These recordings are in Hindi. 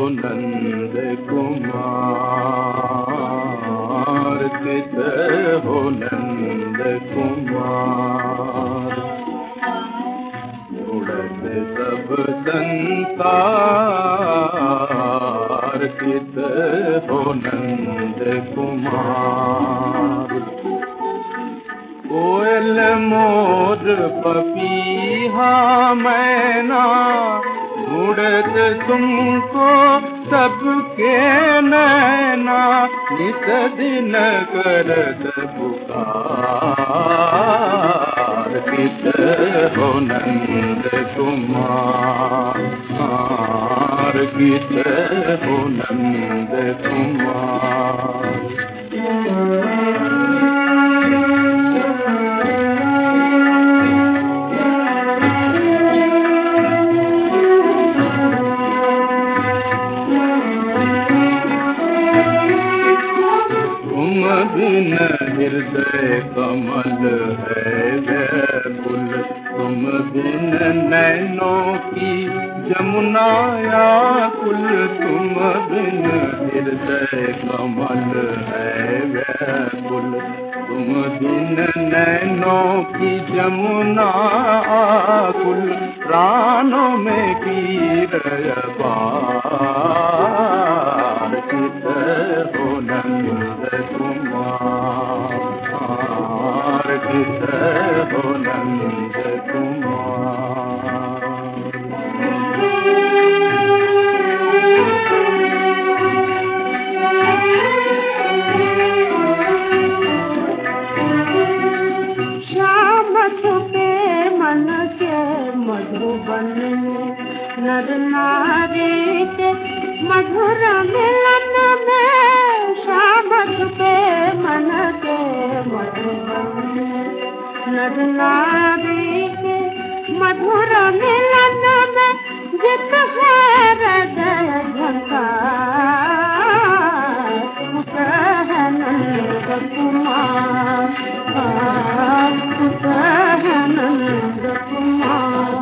नंद कुमार, कित हो नंद कुमार। उड़त सब संसार, कित हो नंद कुमार। कोयल मोर पपीहा मैना, ढूंढत तुमको सबके नैना। निस दिन करत पुकार, कित हो नंद कुमार, कित हो नंद कुमार। तुम बिन हृदय कमल है व्याकुल, तुम बिन नैनों की जमुना व्याकुल। तुम बिन हृदय कमल है व्याकुल, तुम बिन नैनों की जमुना आकुल। प्राणों में पीर अपार, कित हो नंद कुमार, कित हो नंद कुमार। श्याम छुपे मन के मधुबन में, नर नारी के मधुर मिलन में। श्याम छुपे मन के मधुबन में, नर नारी के मधुर मिलन में। जित है हृदय झंकार, उत है नंद कुमार, उत है नंद कुमार।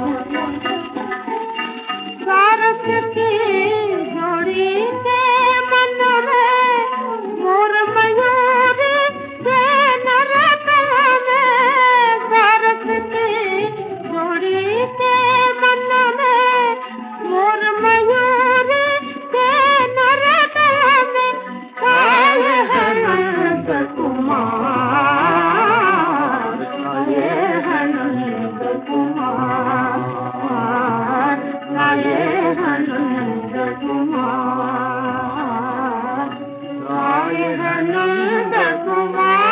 सारस की जोड़ी के मन में, मोर मयूर के नरक में। सारस की जोड़ी के मन में, मोर मयूर के नरक में। छाये है नंद कुमार, छाये है नंद कुमार, छाये है नंद कुमार, छाये है नंद कुमार।